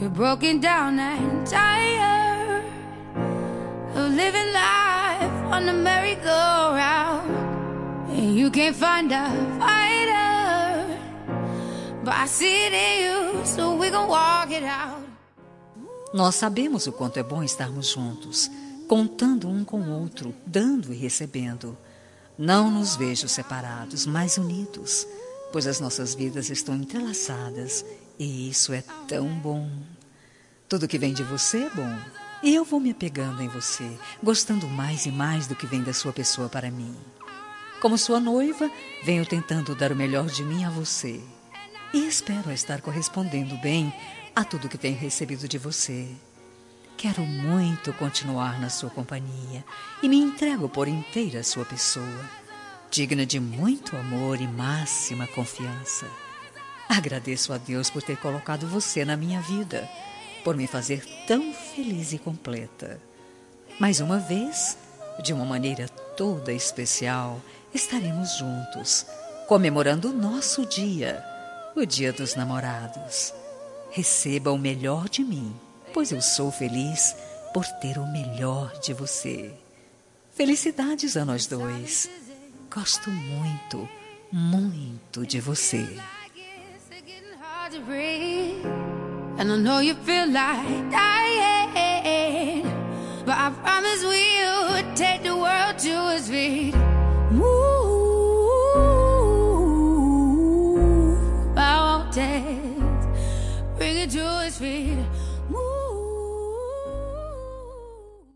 You're broken down and tired of living life on the merry-go-round, and you can't find a fighter, but I see it in you, so we gon' walk it out. Nós sabemos o quanto é bom estarmos juntos, contando um com o outro, dando e recebendo. Não nos vejo separados, mas unidos, pois as nossas vidas estão entrelaçadas e isso é tão bom. Tudo que vem de você é bom e eu vou me apegando em você, gostando mais e mais do que vem da sua pessoa para mim. Como sua noiva, venho tentando dar o melhor de mim a você e espero estar correspondendo bem a tudo que tenho recebido de você. Quero muito continuar na sua companhia e me entrego por inteira à sua pessoa, digna de muito amor e máxima confiança. Agradeço a Deus por ter colocado você na minha vida, por me fazer tão feliz e completa. Mais uma vez, de uma maneira toda especial, estaremos juntos, comemorando o nosso dia, o Dia dos Namorados. Receba o melhor de mim, pois eu sou feliz por ter o melhor de você. Felicidades a nós dois. Gosto muito, muito de você. And I know you feel like dying, but I promise we'll take the world to its feet.